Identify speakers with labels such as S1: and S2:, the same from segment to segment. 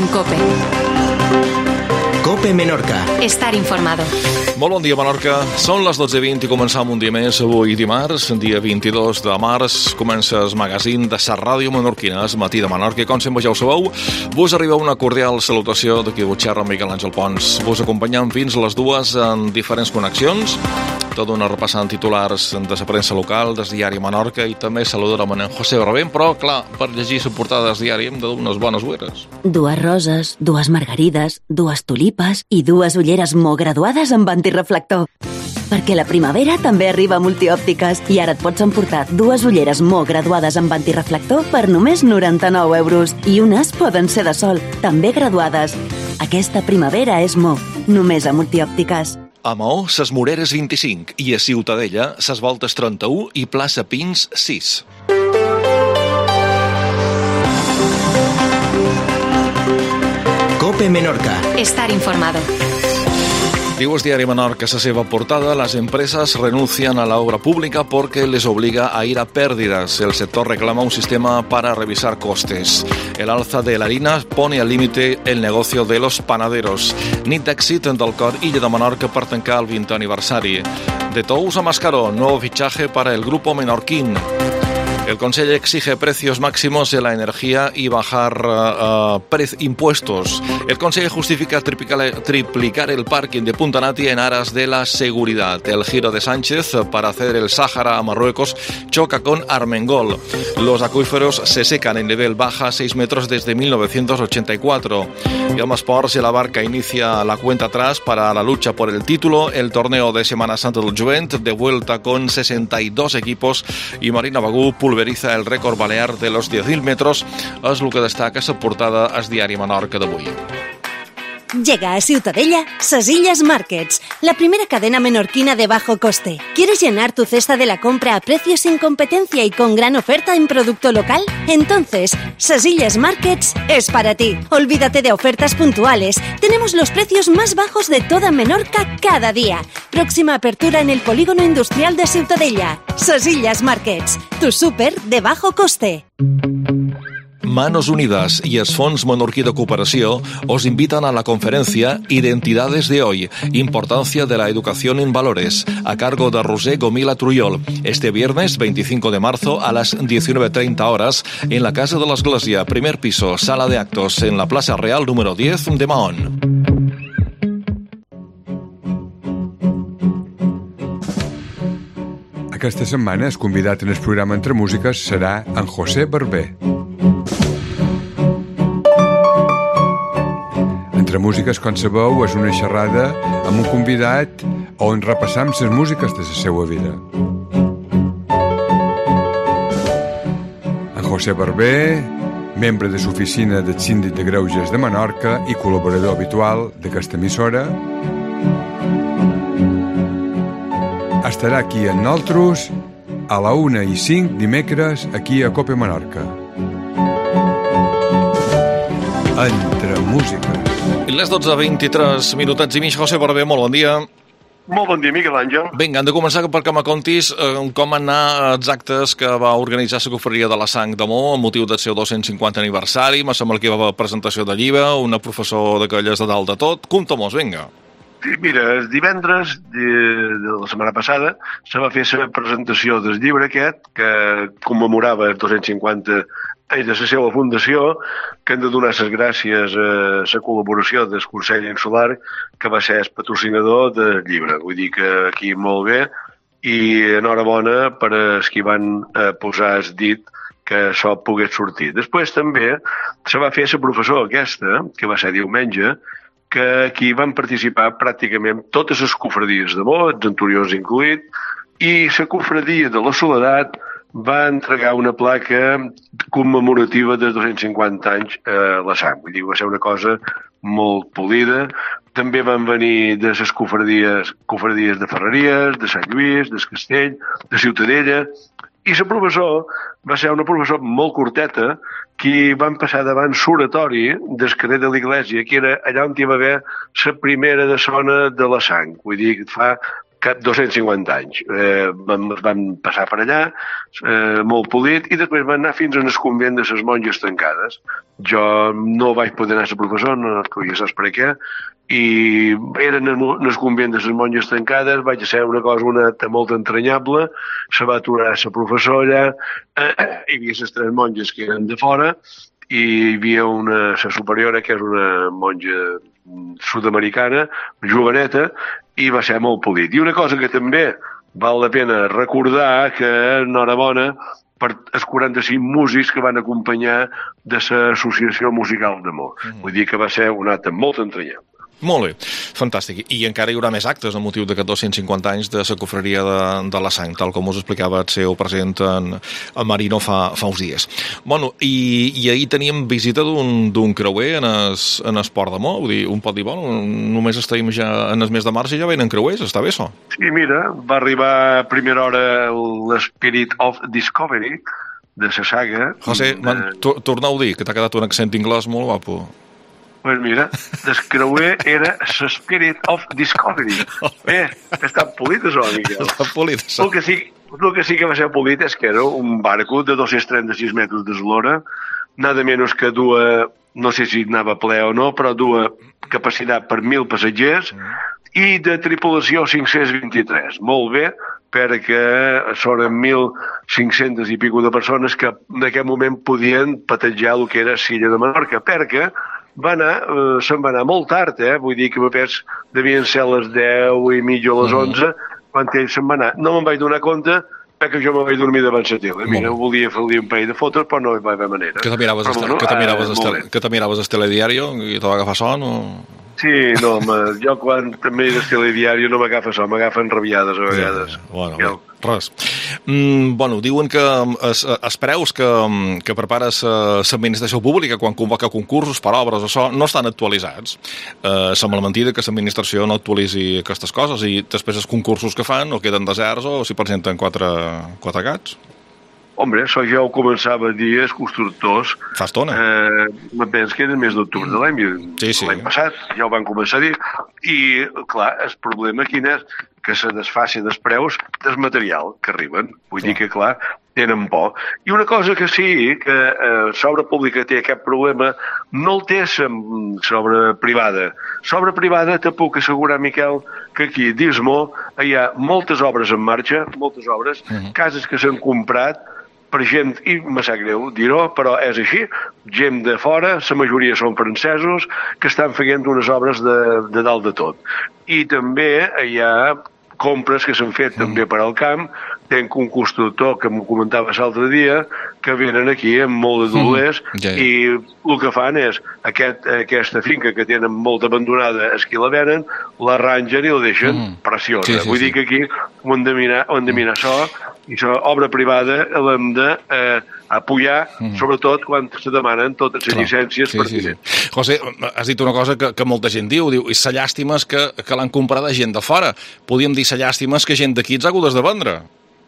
S1: en COPE.
S2: COPE Menorca.
S1: Estar informado.
S3: Molt bon dia, Menorca. Són les 12:20 i començam un dia més. Avui dimarts, dia 22 de març, comença el magazín de la ràdio menorquina, el Matí de Menorca. Com sempre ja ho sabeu, vos arriba una cordial salutació d'aquí de xerra amb Miquel Àngel Pons. Vos acompanyam fins a les 2 en diferents connexions. Tot una repassant titulars de la premsa local, del diari Menorca, i també saludarem en José Barbén, però, clar, per llegir la portada del diari hem de dur unes bones ueres.
S4: 2 roses, 2 margarides, 2 tulipes i 2 ulleres molt graduades amb antireflector. Perquè la primavera també arriba a Multiòptiques i ara et pots emportar 2 ulleres molt graduades amb antireflector per només 99 euros. I unes poden ser de sol, també graduades. Aquesta primavera és només a Multiòptiques.
S3: A Maó, ses Moreres 25 i a Ciutadella, ses Voltes 31 i plaça Pins 6.
S2: COPE Menorca.
S1: Estar informado.
S3: Diu el diari Menorca a la seva portada: las empresas renuncian a la obra pública porque les obliga a ir a pérdidas. El sector reclama un sistema para revisar costes. El alza de la harina pone al límite el negocio de los panaderos. Nit d'èxit del Cor Illa de Menorca per tancar el 20 aniversari. De Tous a Mascaró, nuevo fichaje para el grupo menorquín. El Consejo exige precios máximos de la energía y bajar impuestos. El Consejo justifica triplicar el parking de Punta Nati en aras de la seguridad. El giro de Sánchez para hacer el Sáhara a Marruecos choca con Armengol. Los acuíferos se secan en nivel baja 6 metros desde 1984. Y el Masports y la Barca inicia la cuenta atrás para la lucha por el título. El torneo de Semana Santa del Jovent de vuelta con 62 equipos y Marina Bagú pulveriza el récord balear de los 10.000 metros. És el que destaca la portada al diari Menorca d'avui.
S5: Llega a Ciutadella Ses Illes Markets, la primera cadena menorquina de bajo coste. ¿Quieres llenar tu cesta de la compra a precios sin competencia y con gran oferta en producto local? Entonces, Ses Illes Markets es para ti. Olvídate de ofertas puntuales. Tenemos los precios más bajos de toda Menorca cada día. Próxima apertura en el polígono industrial de Ciutadella. Ses Illes Markets, tu súper de bajo coste.
S3: Manos Unidas y el Fons Menorquí de Cooperació os invitan a la conferencia Identidades de hoy, importancia de la educación en valores, a cargo de Roser Gomila Trujol, este viernes 25 de marzo a las 19:30 horas en la Casa de la Església, primer piso, sala de actos, en la Plaza Real número 10 de Mahón.
S6: Aquesta setmana el convidat en el programa Entre Músiques serà en José Barbé. Entre Músiques, com sabeu, és una xerrada amb un convidat on repassam les músiques de la seva vida. En José Barbé, membre de l'oficina del Síndic de Greuges de Menorca i col·laborador habitual d'aquesta emissora, estarà aquí amb nosaltres a la 1:05 dimecres aquí a COPE Menorca. Entre Músiques.
S3: I les 12:23 minutets i mig. José Barbé, molt bon dia.
S7: Molt bon dia, Miquel Àngel.
S3: Vinga, hem de començar perquè me contis com anar els actes que va organitzar la Cofreria de la Sang de Maó amb motiu del seu 250 aniversari. Me sembla que hi va haver presentació de llibre, una professor d'aquelles de dalt de tot. Conta-mos, vinga.
S7: Sí, mira, el divendres de la setmana passada se va fer la presentació del llibre aquest que commemorava els 250 anys de la seva fundació, que hem de donar les gràcies a la col·laboració del Consell Insular, que va ser el patrocinador del llibre. Vull dir que aquí molt bé i enhorabona per als que van posar el dit que això pogués sortir. Després també se va fer la professor aquesta, que va ser diumenge, que aquí van participar pràcticament totes les cofradies de Maó, els anteriors incluït, i la cofradia de la Soledat va entregar una placa commemorativa dels 250 anys a la Sang. Vull dir, va ser una cosa molt polida. També van venir de les cofradies de Ferreries, de Sant Lluís, del Castell, de Ciutadella, i la professor va ser una professor molt curteta que van passar davant l'oratori del carrer de l'Iglésia, que era allà on hi va haver la primera de zona de la Sang. Vull dir, fa cap 250 anys. Vam passar per allà, molt polit, i després vam anar fins a un convent de les monges tancades. Jo no vaig poder anar a ser professor, no podia saber per què, i eren en el convent de les monges tancades, vaig ser una cosa molt entranyable, se va aturar la professora, hi havia les 3 monges que eren de fora, i hi havia la superiora, que és una monja sud-americana, joveneta, i va ser molt polit. I una cosa que també val la pena recordar, que enhorabona per els 45 músics que van acompanyar de l'Associació Musical d'Amor. Vull dir que va ser un acte molt entranyable.
S3: Molt bé, fantàstic. I encara hi haurà més actes amb motiu d'aquests 250 anys de la cofreria de la Sang, tal com us explicava el seu president en Marino fa uns dies. Bueno, i ahir teníem visita d'un creuer en el Port de Mó. Vull dir, un pot dir, bueno, només estem ja en el mes de març i ja venen creuers, està bé això?
S7: Sí, mira, va arribar a primera hora l'Spirit of Discovery de la saga.
S3: José, torna-ho a dir, que t'ha quedat un accent anglès molt guapo.
S7: Pues mira, el creuer era l'Spirit of Discovery. Està polit això, Miquel.
S3: Està polit això.
S7: El que sí que va ser polit és que era un barco de 236 metres d'eslora, nada menys que no sé si anava ple o no, però capacitat per 1.000 passatgers i de tripulació 523. Molt bé, perquè són 1.500 i pico de persones que en aquest moment podien patejar el que era Silla de Menorca, perquè se'n va anar molt tard, vull dir que devien ser les 10 i mitja o les 11, quan ell se'n va anar. No me'n vaig donar compte, perquè jo me vaig dormir davant la tele. Mira, volia fer un parell de fotos, però no hi va haver manera.
S3: Que te miraves el telediario i te va agafar son o...?
S7: Sí, no, jo quan també miro el telediari no m'agafa son, m'agafen rabiades a vegades.
S3: Bueno, res. Bueno, diuen que els preus que prepara l'administració pública quan convoca concursos per obres, això, no estan actualitzats. Sembla mentida que l'administració no actualitzi aquestes coses i després els concursos que fan o queden deserts o s'hi presenten quatre gats.
S7: Hombre, això ja ho començava a dir els constructors.
S3: Fa estona.
S7: Me penso que era el mes d'octubre de l'any passat, ja ho van començar a dir. I, clar, el problema quin és? Que se desfacin els preus del material que arriben. Vull dir que, clar, tenen por. I una cosa que sí, que l'obra pública té aquest problema, no el té l'obra privada. L'obra privada te puc assegurar, Miquel, que aquí, dins Mó, hi ha moltes obres en marxa, moltes obres, cases que s'han comprat per gent, i me sap greu dir-ho, però és així, gent de fora, la majoria són francesos, que estan fent unes obres de dalt de tot. I també hi ha compres que s'han fet també per al camp, tenc un constructor que m'ho comentava l'altre dia, que venen aquí amb molt de dolers i el que fan és aquesta finca que tenen molt abandonada, és qui la venen, l'arrangen i la deixen preciosa. Vull dir que aquí ho hem de mirar això, i l'obra privada l'hem d'apoyar, sobretot quan se demanen totes les llicències pertinents.
S3: José, has dit una cosa que molta gent diu, i la llàstima és que l'han comprada gent de fora. Podríem dir la llàstima és que gent d'aquí ens ha hagut de vendre.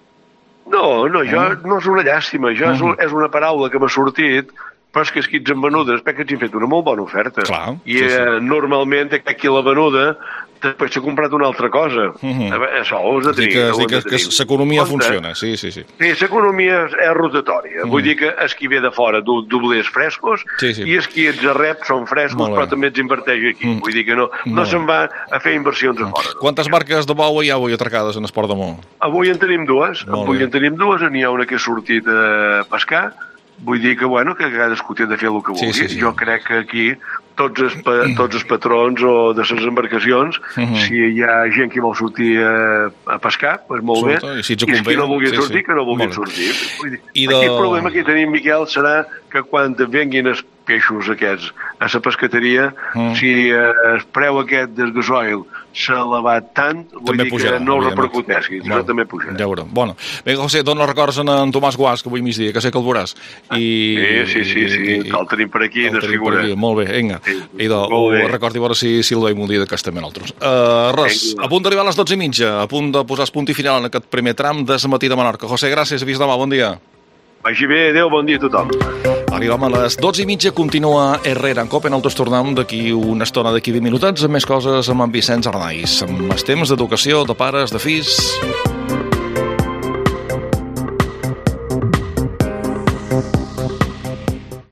S7: No, jo no és una llàstima, és una paraula que m'ha sortit, però és que els kits en venudes, perquè ens han fet una molt bona oferta. I normalment aquest qui l'ha venuda després s'ha comprat una altra cosa. Això ho has de tenir.
S3: Que l'economia funciona, sí. Sí,
S7: l'economia és rotatòria. Vull dir que els qui ve de fora doblers frescos i els qui els rep són frescos, però també els inverteix aquí. Vull dir que no se'n va a fer inversions a fora.
S3: Quantes barques de bou hi ha avui atracades en el Port de Mó?
S7: Avui en tenim dues. N'hi ha una que ha sortit a pescar. Vull dir que cadascú té de fer el que vulgui. Jo crec que aquí tots els patrons o de les embarcacions, si hi ha gent que vol sortir a pescar, doncs molt bé, i qui no vulgui sortir, que no vulgui sortir. Aquest problema que tenim, Miquel, serà que quan venguin els peixos aquests a la pescateria, si el preu aquest del gasoil s'ha elevat tant, vull dir que no ho repercuteixi, això també pujarà.
S3: Ja veurem. Bueno, bé, José, dona records en Tomàs Guàs, que avui migdia, que sé que el veuràs.
S7: Sí, el tenim per aquí, desfigura.
S3: Molt bé, vinga. Ho recordi a veure si el veiem un dia de cas també nosaltres. Res, a punt d'arribar a les 12:30, a punt de posar el punt i final en aquest primer tram de matí de Menorca. José, gràcies, fins demà, bon dia.
S7: Vagi bé, adéu, bon dia a tothom.
S3: Arribem a les 12:30, continua Herrera en Cope. Nosaltres tornem d'aquí una estona, d'aquí 20 minutets, amb més coses amb en Vicenç Arnaiz. Amb els temps d'educació, de pares, de fills...